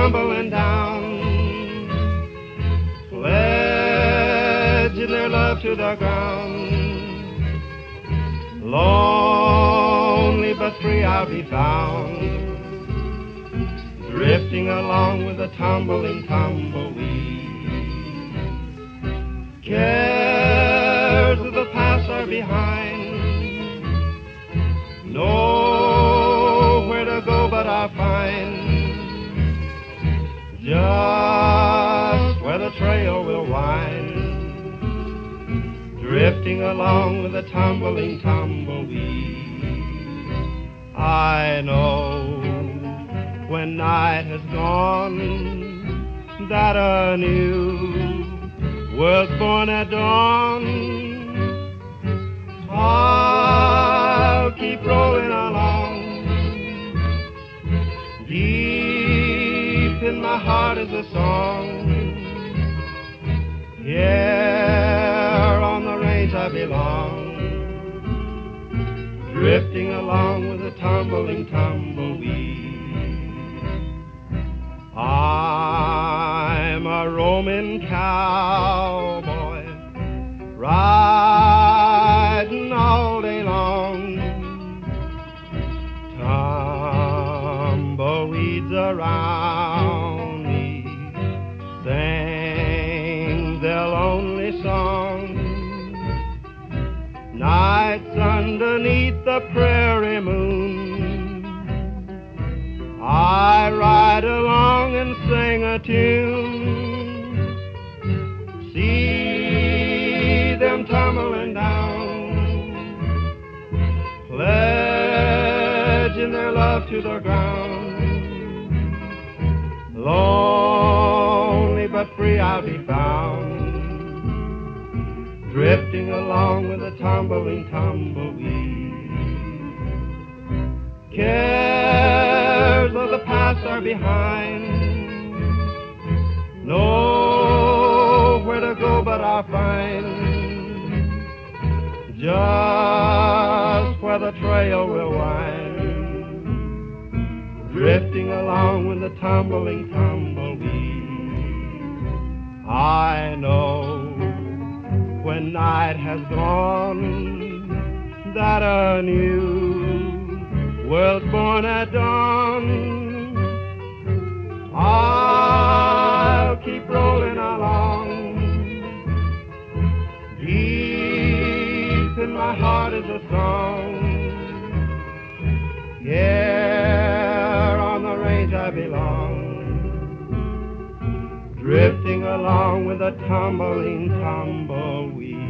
tumbling down, pledging their love to the ground. Lonely but free I'll be found, drifting along with a tumbling tumbleweed. Cares of the past are behind, nowhere to go but I'll find just where the trail will wind, drifting along with a tumbling tumbleweed. I know when night has gone that a new world's born at dawn. I'll keep rolling along, deep in my heart is a song. Here on the range I belong, drifting along with a tumbling tumbleweed. I'm a roaming cowboy, riding all day long. Tumbleweeds around me sing their lonely song. Nights underneath the prairie moon, I ride along and sing a tune. See them tumbling down, pledging their love to the ground. Lonely but free I'll be found, drifting along with a tumbling tumbleweed. Cares of the past are behind, nowhere to go but I'll find just where the trail will wind, drifting along with the tumbling tumbleweed. I know when night has gone that a new world's born at dawn. I'll keep rolling along, deep in my heart is a song. Here on the range I belong, drifting along with a tumbling tumbleweed.